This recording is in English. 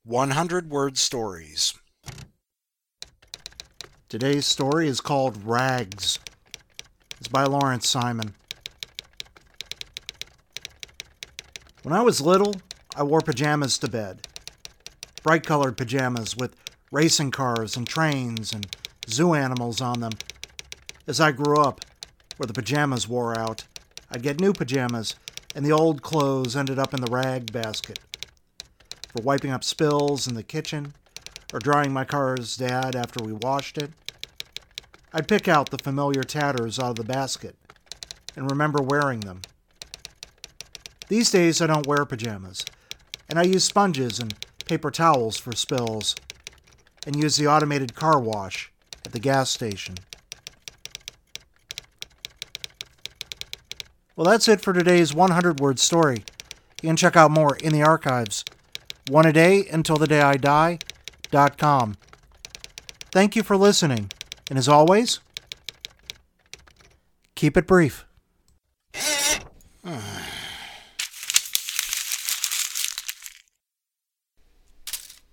100-word stories. Today's story is called Rags. It's by Lawrence Simon. When I was little, I wore pajamas to bed. Bright-colored pajamas with racing cars and trains and zoo animals on them. As I grew up, where the pajamas wore out, I'd get new pajamas, and the old clothes ended up in the rag basket. For wiping up spills in the kitchen, or drying my car's dad after we washed it. I'd pick out the familiar tatters out of the basket and remember wearing them. These days I don't wear pajamas, and I use sponges and paper towels for spills, and use the automated car wash at the gas station. Well, that's it for today's 100-word story. You can check out more in the archives. oneaday-until-the-day-I-die.com. Thank you for listening, and as always, keep it brief.